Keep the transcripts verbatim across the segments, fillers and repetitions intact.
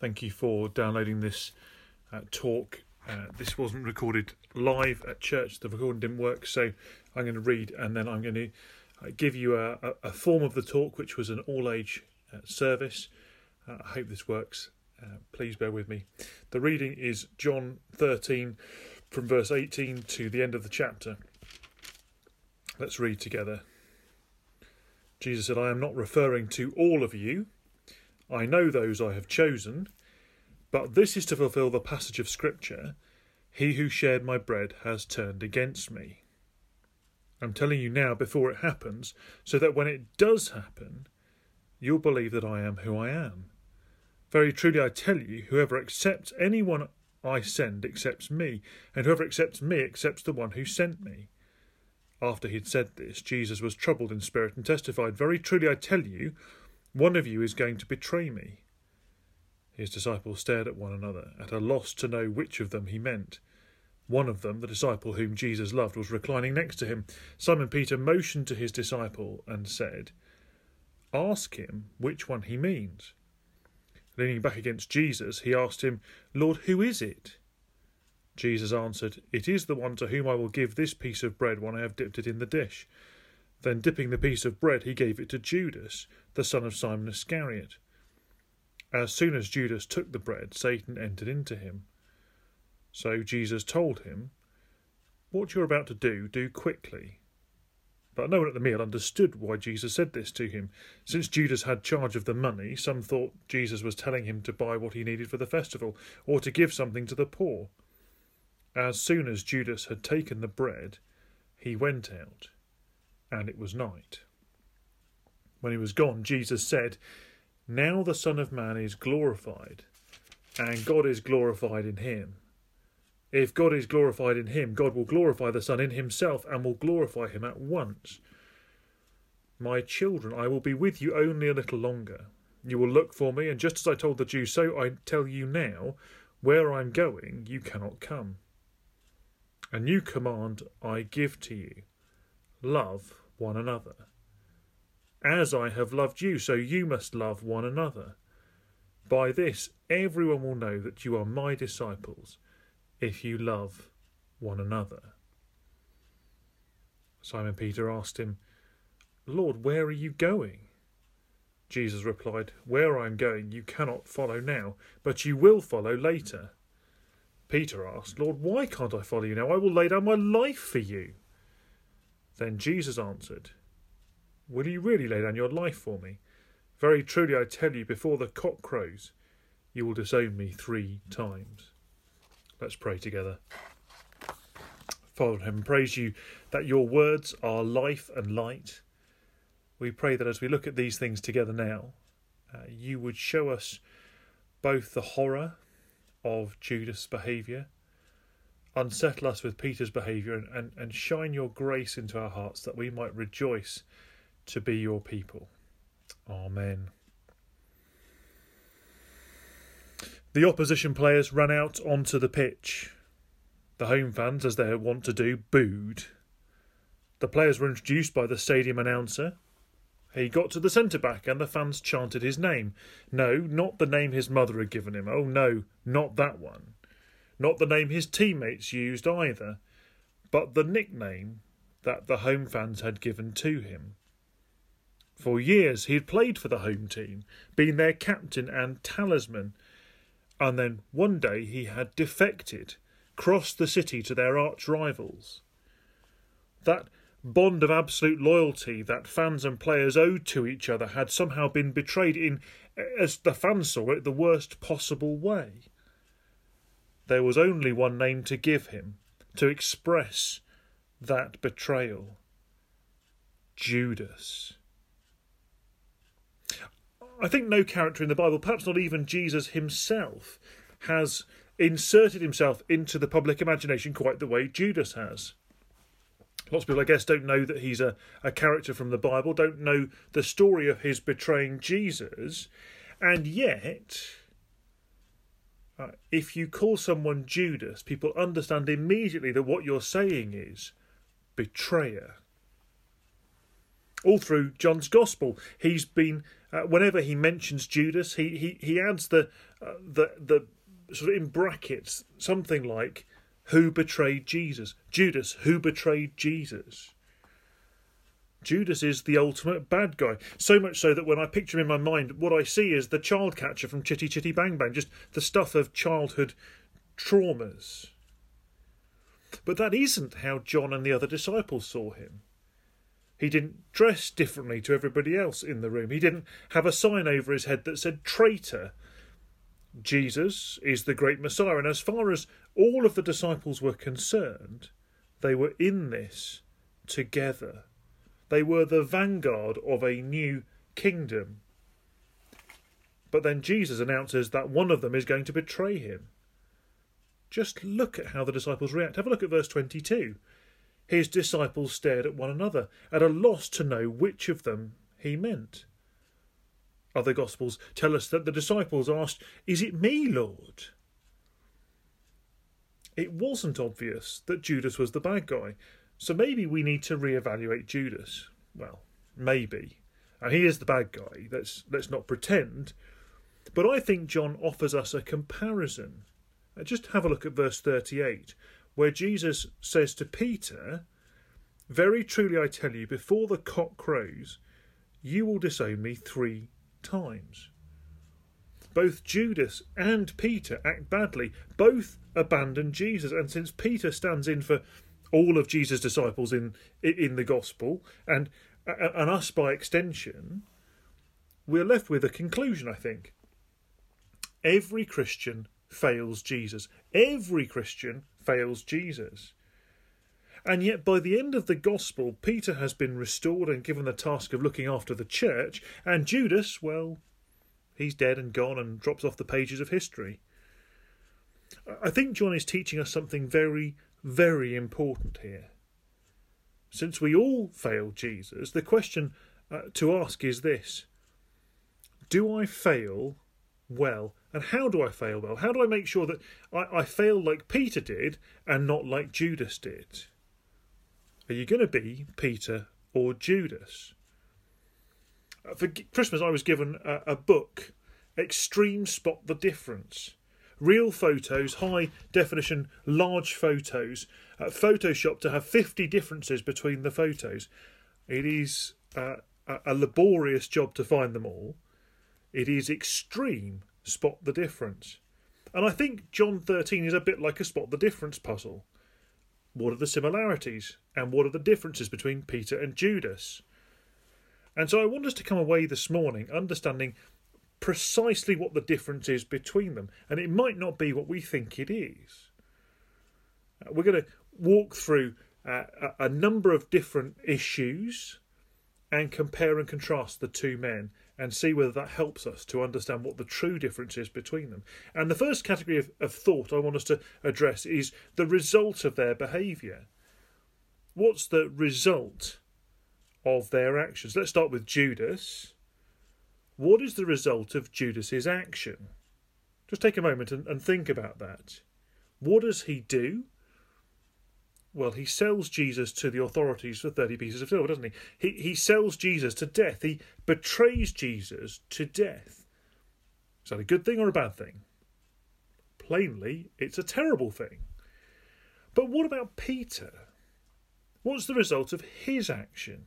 Thank you for downloading this uh, talk. Uh, this wasn't recorded live at church. The recording didn't work, so I'm going to read and then I'm going to uh, give you a, a, a form of the talk, which was an all-age uh, service. Uh, I hope this works. Uh, please bear with me. The reading is John thirteen from verse eighteen to the end of the chapter. Let's read together. Jesus said, "I am not referring to all of you. I know those I have chosen, but this is to fulfill the passage of Scripture. He who shared my bread has turned against me. I'm telling you now before it happens, so that when it does happen, you'll believe that I am who I am. Very truly I tell you, whoever accepts anyone I send accepts me, and whoever accepts me accepts the one who sent me." After he had said this, Jesus was troubled in spirit and testified, "Very truly I tell you, one of you is going to betray me." His disciples stared at one another, at a loss to know which of them he meant. One of them, the disciple whom Jesus loved, was reclining next to him. Simon Peter motioned to his disciple and said, "Ask him which one he means." Leaning back against Jesus, he asked him, "Lord, who is it?" Jesus answered, "It is the one to whom I will give this piece of bread when I have dipped it in the dish." Then, dipping the piece of bread, he gave it to Judas, the son of Simon Iscariot. As soon as Judas took the bread, Satan entered into him. So Jesus told him, "What you're about to do, do quickly." But no one at the meal understood why Jesus said this to him. Since Judas had charge of the money, some thought Jesus was telling him to buy what he needed for the festival, or to give something to the poor. As soon as Judas had taken the bread, he went out, and it was night. When he was gone, Jesus said, "Now the Son of Man is glorified, and God is glorified in him. If God is glorified in him, God will glorify the Son in himself, and will glorify him at once. My children, I will be with you only a little longer. You will look for me, and just as I told the Jews, so I tell you now, where I am going, you cannot come. A new command I give to you, love one another. As I have loved you, so you must love one another. By this everyone will know that you are my disciples, if you love one another." Simon Peter asked him, "Lord, where are you going?" Jesus replied, "Where I am going you cannot follow now, but you will follow later." Peter asked, "Lord, why can't I follow you now? I will lay down my life for you." Then Jesus answered, "Will you really lay down your life for me? Very truly I tell you, before the cock crows, you will disown me three times." Let's pray together. Father in heaven, praise you that your words are life and light. We pray that as we look at these things together now, uh, you would show us both the horror of Judas' behaviour, unsettle us with Peter's behaviour, and, and, and shine your grace into our hearts that we might rejoice to be your people. Amen. The opposition players ran out onto the pitch. The home fans, as they want to do, booed. The players were introduced by the stadium announcer. He got to the centre-back and the fans chanted his name. No, not the name his mother had given him. Oh no, not that one. Not the name his teammates used either, but the nickname that the home fans had given to him. For years he had played for the home team, been their captain and talisman, and then one day he had defected, crossed the city to their arch-rivals. That bond of absolute loyalty that fans and players owed to each other had somehow been betrayed in, as the fans saw it, the worst possible way. There was only one name to give him, to express that betrayal: Judas. I think no character in the Bible, perhaps not even Jesus himself, has inserted himself into the public imagination quite the way Judas has. Lots of people, I guess, don't know that he's a, a character from the Bible, don't know the story of his betraying Jesus, and yet, uh, if you call someone Judas, people understand immediately that what you're saying is betrayer. All through John's Gospel, he's been uh, whenever he mentions Judas, he he he adds the uh, the the sort of in brackets something like who betrayed Jesus. Judas, who betrayed Jesus. Judas is the ultimate bad guy. So much so that when I picture him in my mind, what I see is the child catcher from Chitty Chitty Bang Bang, just the stuff of childhood traumas. But that isn't how John and the other disciples saw him. He didn't dress differently to everybody else in the room. He didn't have a sign over his head that said traitor. Jesus is the great Messiah. And as far as all of the disciples were concerned, they were in this together. They were the vanguard of a new kingdom. But then Jesus announces that one of them is going to betray him. Just look at how the disciples react. Have a look at verse twenty-two. His disciples stared at one another, at a loss to know which of them he meant. Other Gospels tell us that the disciples asked, "Is it me, Lord?" It wasn't obvious that Judas was the bad guy, so maybe we need to reevaluate Judas. Well, maybe. And he is the bad guy, let's, let's not pretend. But I think John offers us a comparison. Just have a look at verse thirty-eight, where Jesus says to Peter, "Very truly I tell you, before the cock crows, you will disown me three times." Both Judas and Peter act badly. Both abandon Jesus. And since Peter stands in for all of Jesus' disciples in in the gospel, and, and us by extension, we're left with a conclusion, I think. Every Christian fails Jesus. Every Christian fails Jesus. And yet by the end of the gospel, Peter has been restored and given the task of looking after the church, and Judas, well, he's dead and gone and drops off the pages of history. I think John is teaching us something very, very important here. Since we all fail Jesus, the question uh, to ask is this: do I fail well? And how do I fail well? How do I make sure that I, I fail like Peter did and not like Judas did? Are you going to be Peter or Judas? Uh, for Christmas I was given a, a book, Extreme Spot the Difference. Real photos, high definition, large photos, uh, photoshopped to have fifty differences between the photos. It is uh, a, a laborious job to find them all. It is extreme spot the difference. And I think John thirteen is a bit like a spot the difference puzzle. What are the similarities and what are the differences between Peter and Judas? And so I want us to come away this morning understanding precisely what the difference is between them. And it might not be what we think it is. We're going to walk through uh, a number of different issues and compare and contrast the two men and see whether that helps us to understand what the true difference is between them. And the first category of, of thought I want us to address is the result of their behaviour. What's the result of their actions? Let's start with Judas. What is the result of Judas's action? Just take a moment and, and think about that. What does he do? Well, he sells Jesus to the authorities for thirty pieces of silver, doesn't he? He he sells Jesus to death. He betrays Jesus to death. Is that a good thing or a bad thing? Plainly, it's a terrible thing. But what about Peter? What's the result of his action?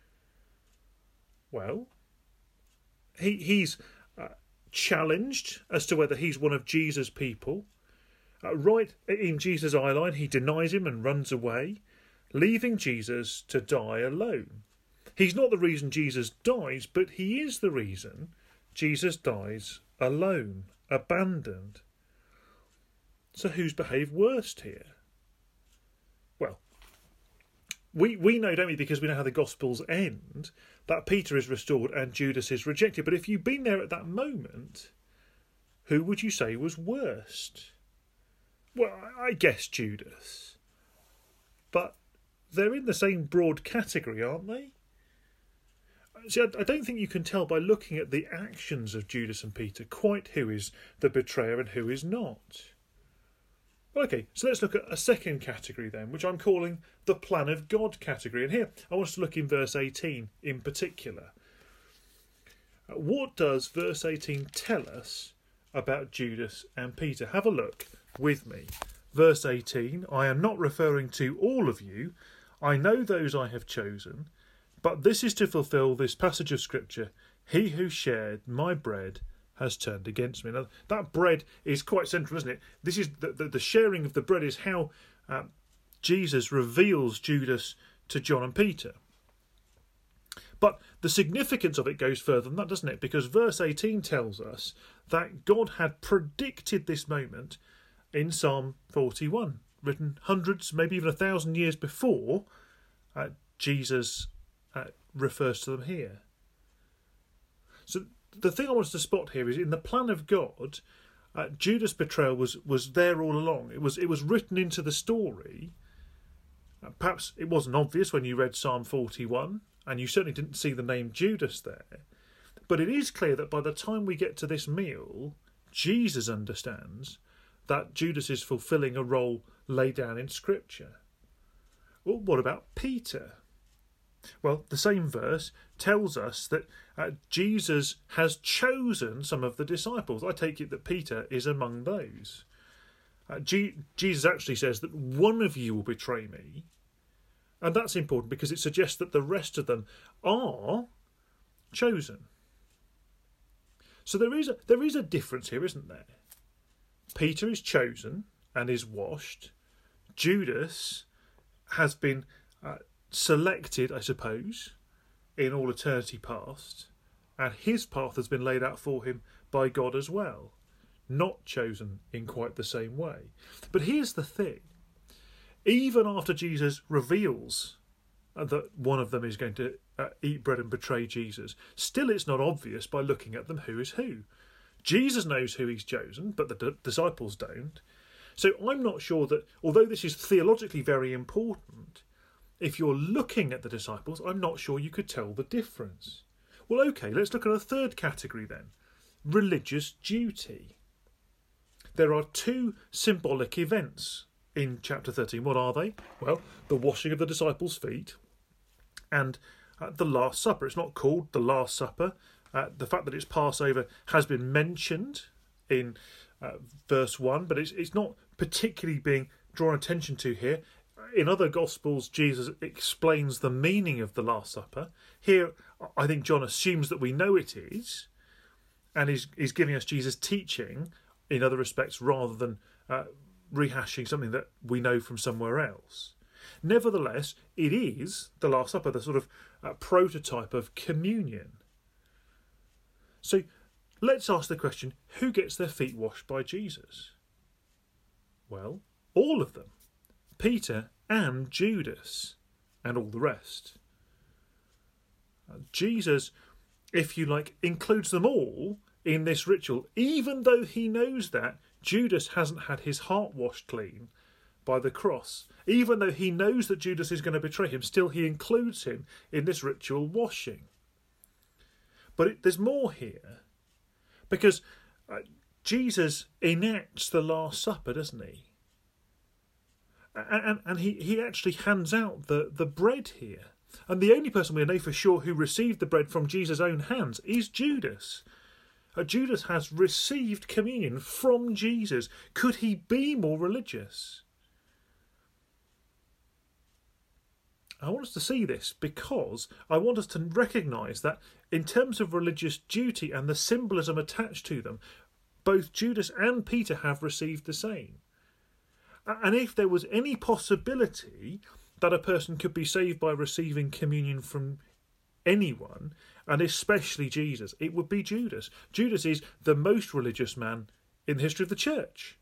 Well, he he's uh, challenged as to whether he's one of Jesus' people. Uh, right in Jesus' eye line, he denies him and runs away, leaving Jesus to die alone. He's not the reason Jesus dies, but he is the reason Jesus dies alone, abandoned. So who's behaved worst here? Well, we, we know, don't we, because we know how the Gospels end, that Peter is restored and Judas is rejected. But if you've been there at that moment, who would you say was worst? Well, I guess Judas. But they're in the same broad category, aren't they? See, I don't think you can tell by looking at the actions of Judas and Peter quite who is the betrayer and who is not. Okay, so let's look at a second category then, which I'm calling the plan of God category. And here I want us to look in verse eighteen in particular. What does verse eighteen tell us about Judas and Peter? Have a look with me. Verse eighteen, I am not referring to all of you. I know those I have chosen, but this is to fulfill this passage of Scripture. He who shared my bread has turned against me. Now, that bread is quite central, isn't it? This is the, the, the sharing of the bread is how uh, Jesus reveals Judas to John and Peter. But the significance of it goes further than that, doesn't it? Because verse eighteen tells us that God had predicted this moment in Psalm forty-one, written hundreds, maybe even a thousand years before uh, Jesus uh, refers to them here. So the thing I want us to spot here is in the plan of God, uh, Judas' betrayal was, was there all along. It was it was written into the story. Uh, perhaps it wasn't obvious when you read Psalm forty-one, and you certainly didn't see the name Judas there. But it is clear that by the time we get to this meal, Jesus understands that Judas is fulfilling a role laid down in Scripture. Well, what about Peter? Well, the same verse tells us that uh, Jesus has chosen some of the disciples. I take it that Peter is among those. Uh, G- Jesus actually says that one of you will betray me. And that's important because it suggests that the rest of them are chosen. So there is a, there is a difference here, isn't there? Peter is chosen and is washed. Judas has been uh, selected, I suppose, in all eternity past, and his path has been laid out for him by God as well, not chosen in quite the same way. But here's the thing. Even after Jesus reveals that one of them is going to uh, eat bread and betray Jesus, still it's not obvious by looking at them who is who. Jesus knows who he's chosen, but the d- disciples don't. So I'm not sure that, although this is theologically very important, if you're looking at the disciples, I'm not sure you could tell the difference. Well, okay, let's look at a third category then. Religious duty. There are two symbolic events in chapter thirteen. What are they? Well, the washing of the disciples' feet and uh, the Last Supper. It's not called the Last Supper. Uh, the fact that it's Passover has been mentioned in uh, verse one, but it's, it's not particularly being drawn attention to here. In other Gospels, Jesus explains the meaning of the Last Supper. Here, I think John assumes that we know it is, and is, is giving us Jesus' teaching in other respects rather than uh, rehashing something that we know from somewhere else. Nevertheless, it is the Last Supper, the sort of uh, prototype of communion. So let's ask the question, who gets their feet washed by Jesus? Well, all of them. Peter and Judas and all the rest. Uh, Jesus, if you like, includes them all in this ritual, even though he knows that Judas hasn't had his heart washed clean by the cross. Even though he knows that Judas is going to betray him, still he includes him in this ritual washing. But it, there's more here, because uh, Jesus enacts the Last Supper, doesn't he? And, and, and he, he actually hands out the, the bread here. And the only person we know for sure who received the bread from Jesus' own hands is Judas. Uh, Judas has received communion from Jesus. Could he be more religious? I want us to see this because I want us to recognise that in terms of religious duty and the symbolism attached to them, both Judas and Peter have received the same. And if there was any possibility that a person could be saved by receiving communion from anyone, and especially Jesus, it would be Judas. Judas is the most religious man in the history of the church.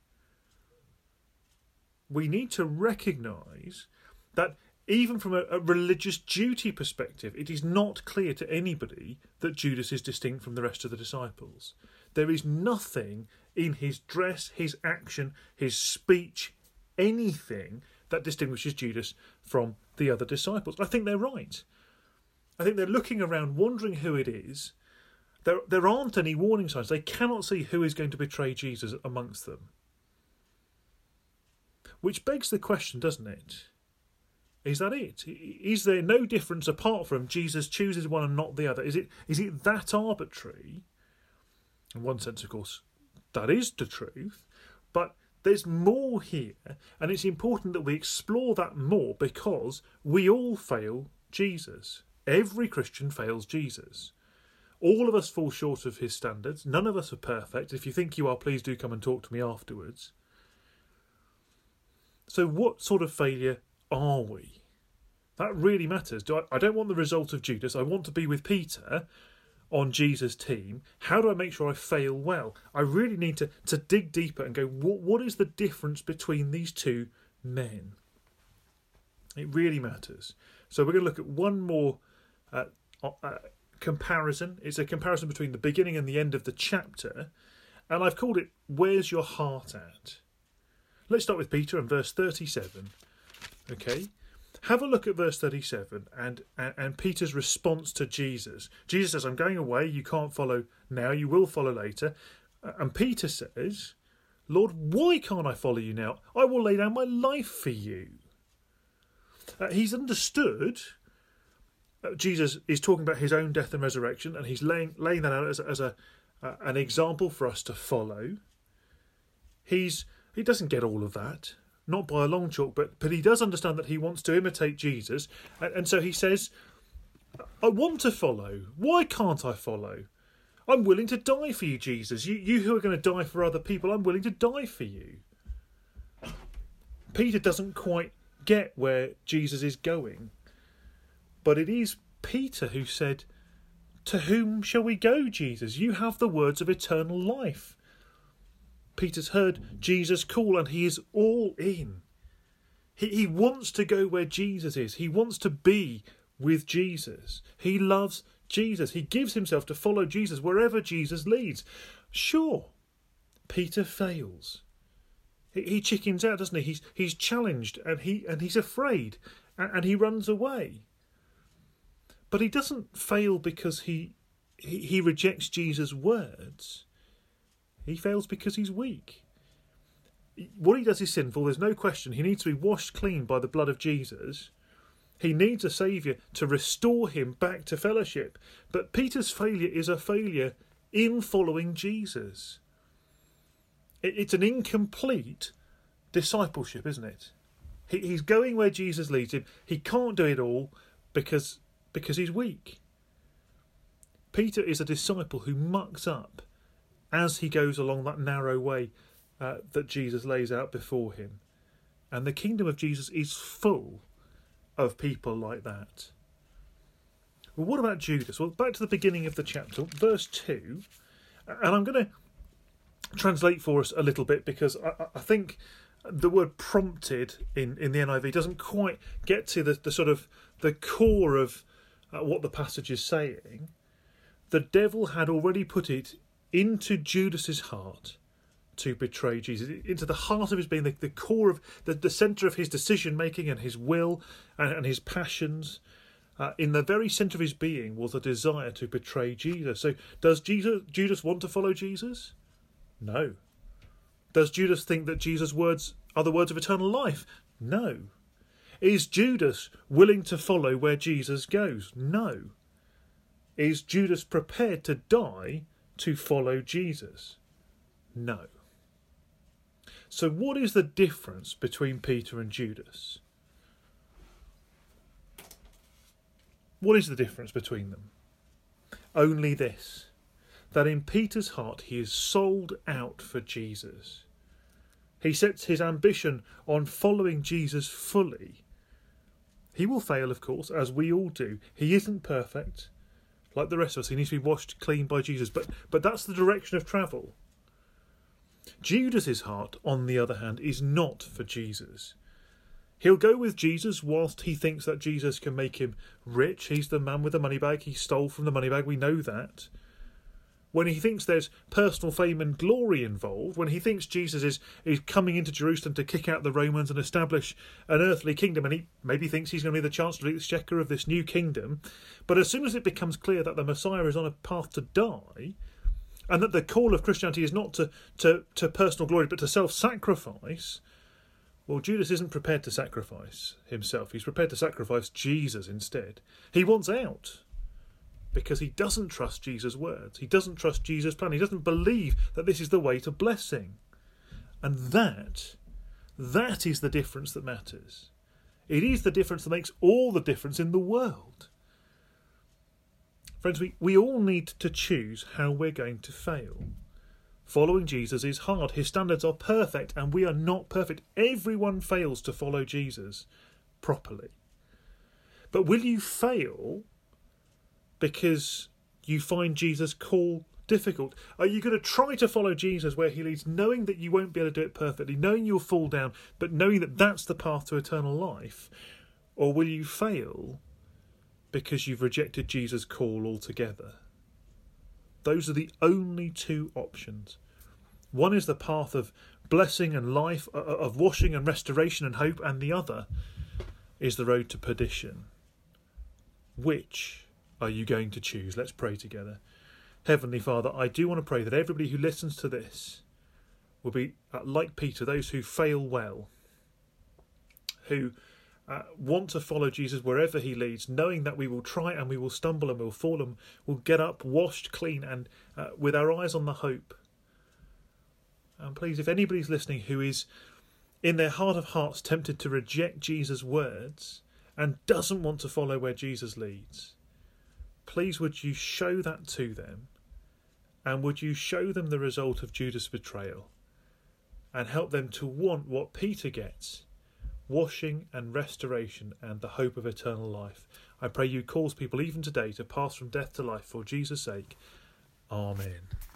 We need to recognise that even from a, a religious duty perspective, it is not clear to anybody that Judas is distinct from the rest of the disciples. There is nothing in his dress, his action, his speech, anything that distinguishes Judas from the other disciples. I think they're right. I think they're looking around wondering who it is. There, there aren't any warning signs. They cannot see who is going to betray Jesus amongst them. Which begs the question, doesn't it? Is that it? Is there no difference apart from Jesus chooses one and not the other? Is it is it that arbitrary? In one sense, of course, that is the truth. But there's more here, and it's important that we explore that more, because we all fail Jesus. Every Christian fails Jesus. All of us fall short of his standards. None of us are perfect. If you think you are, please do come and talk to me afterwards. So what sort of failure are we? That really matters. Do I, I don't want the result of Judas. I want to be with Peter on Jesus' team. How do I make sure I fail well? I really need to, to dig deeper and go, what, what is the difference between these two men? It really matters. So we're going to look at one more uh, uh, comparison. It's a comparison between the beginning and the end of the chapter. And I've called it, Where's Your Heart At? Let's start with Peter and verse thirty-seven. Okay, have a look at verse thirty-seven and, and, and Peter's response to Jesus. Jesus says, I'm going away, you can't follow now, you will follow later. And Peter says, Lord, why can't I follow you now? I will lay down my life for you. Uh, he's understood that Jesus is talking about his own death and resurrection, and he's laying, laying that out as, as a uh, an example for us to follow. He's He doesn't get all of that, not by a long chalk, but, but he does understand that he wants to imitate Jesus. And, and so he says, I want to follow. Why can't I follow? I'm willing to die for you, Jesus. You, you who are going to die for other people, I'm willing to die for you. Peter doesn't quite get where Jesus is going. But it is Peter who said, to whom shall we go, Jesus? You have the words of eternal life. Peter's heard Jesus call and he is all in. He, he wants to go where Jesus is. He wants to be with Jesus. He loves Jesus. He gives himself to follow Jesus wherever Jesus leads. Sure, Peter fails. He, he chickens out, doesn't he? He's he's challenged and he and he's afraid and, and he runs away. But he doesn't fail because he he, he rejects Jesus' words. He fails because he's weak. What he does is sinful, there's no question. He needs to be washed clean by the blood of Jesus. He needs a saviour to restore him back to fellowship. But Peter's failure is a failure in following Jesus. It's an incomplete discipleship, isn't it? He's going where Jesus leads him. He can't do it all because, because he's weak. Peter is a disciple who mucks up as he goes along that narrow way uh, that Jesus lays out before him. And the kingdom of Jesus is full of people like that. Well, what about Judas? Well, back to the beginning of the chapter, verse two. And I'm going to translate for us a little bit because I, I think the word prompted in, in the N I V doesn't quite get to the, the sort of the core of uh, what the passage is saying. The devil had already put it into Judas's heart to betray Jesus, into the heart of his being, the, the core of the, the centre of his decision making and his will and, and his passions. Uh, in the very centre of his being was a desire to betray Jesus. So does Jesus, Judas want to follow Jesus? No. Does Judas think that Jesus' words are the words of eternal life? No. Is Judas willing to follow where Jesus goes? No. Is Judas prepared to die to follow Jesus? No. So what is the difference between Peter and Judas? What is the difference between them? Only this, that in Peter's heart he is sold out for Jesus. He sets his ambition on following Jesus fully. He will fail, of course, as we all do. He isn't perfect. Like the rest of us, he needs to be washed clean by Jesus. But but that's the direction of travel. Judas's heart, on the other hand, is not for Jesus. He'll go with Jesus whilst he thinks that Jesus can make him rich. He's the man with the money bag. He stole from the money bag. We know that. When he thinks there's personal fame and glory involved, when he thinks Jesus is, is coming into Jerusalem to kick out the Romans and establish an earthly kingdom, and he maybe thinks he's going to be the Chancellor of the Exchequer of this new kingdom, but as soon as it becomes clear that the Messiah is on a path to die, and that the call of Christianity is not to, to, to personal glory but to self-sacrifice, Well, Judas isn't prepared to sacrifice himself. He's prepared to sacrifice Jesus instead. He wants out because he doesn't trust Jesus' words. He doesn't trust Jesus' plan. He doesn't believe that this is the way to blessing. And that, that is the difference that matters. It is the difference that makes all the difference in the world. Friends, we, we all need to choose how we're going to fail. Following Jesus is hard. His standards are perfect and we are not perfect. Everyone fails to follow Jesus properly. But will you fail because you find Jesus' call difficult? Are you going to try to follow Jesus where he leads, knowing that you won't be able to do it perfectly, knowing you'll fall down, but knowing that that's the path to eternal life? Or will you fail because you've rejected Jesus' call altogether? Those are the only two options. One is the path of blessing and life, of washing and restoration and hope, and the other is the road to perdition. Which are you going to choose? Let's pray together. Heavenly Father, I do want to pray that everybody who listens to this will be uh, like Peter, those who fail well, who uh, want to follow Jesus wherever he leads, knowing that we will try and we will stumble and we'll fall and we'll get up washed clean and uh, with our eyes on the hope. And please, if anybody's listening who is in their heart of hearts tempted to reject Jesus' words and doesn't want to follow where Jesus leads, please would you show that to them, and would you show them the result of Judas' betrayal and help them to want what Peter gets, washing and restoration and the hope of eternal life. I pray you cause people even today to pass from death to life for Jesus' sake. Amen.